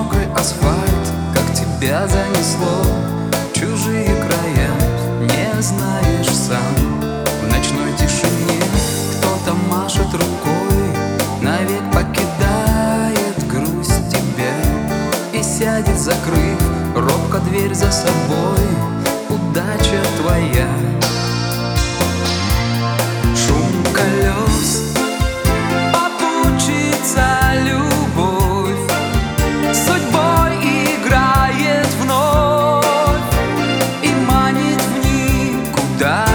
мокрый асфальт, как тебя занесло в чужие края, не знаешь сам. В ночной тишине кто-то машет рукой, навек покидает грусть тебя и сядет, закрыв робко дверь за собой. Удача твоя. Шум колес, попутчица любовь, судьбой играет вновь и манит в никуда.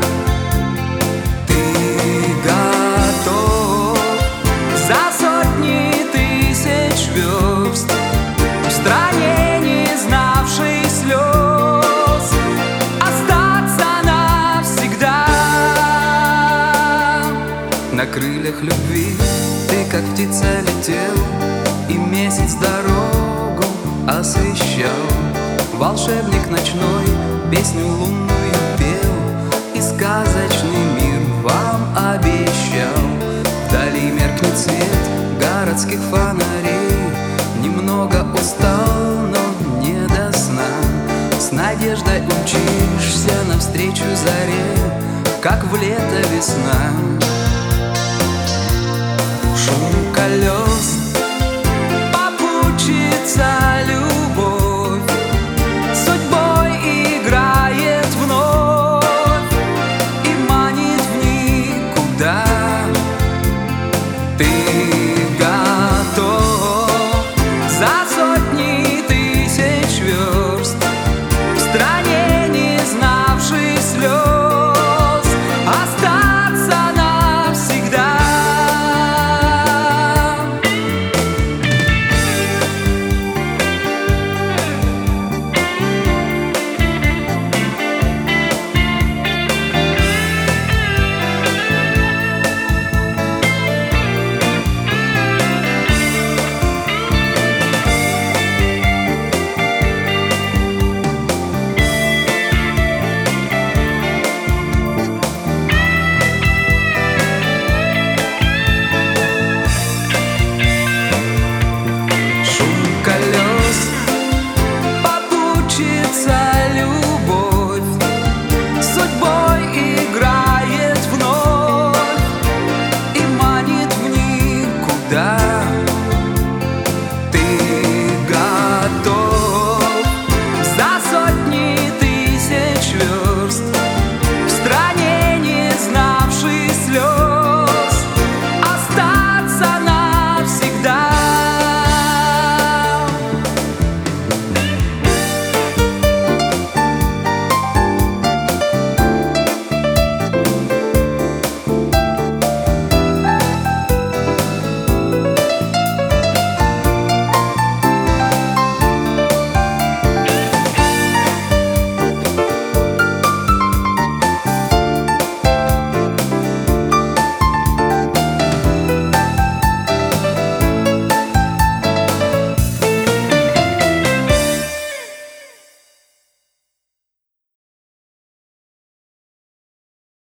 Ты готов за сотни тысяч верст в стране, не знавшей слез, остаться навсегда. На крыльях любви ты, как птица, летел, и месяц дорогу освещал. Волшебник ночной песню лунную пел и сказочный мир вам обещал. Вдали меркнет свет городских фонарей, немного устал, но не до сна. С надеждой умчишься навстречу заре, как в лето весна. Шум колес, попутчица любовь, судьбой играет вновь и манит в никуда. Ты готов за сотни тысяч верст в стране, не знавшей слез, остаться навсегда. Колес, попутчица любовь.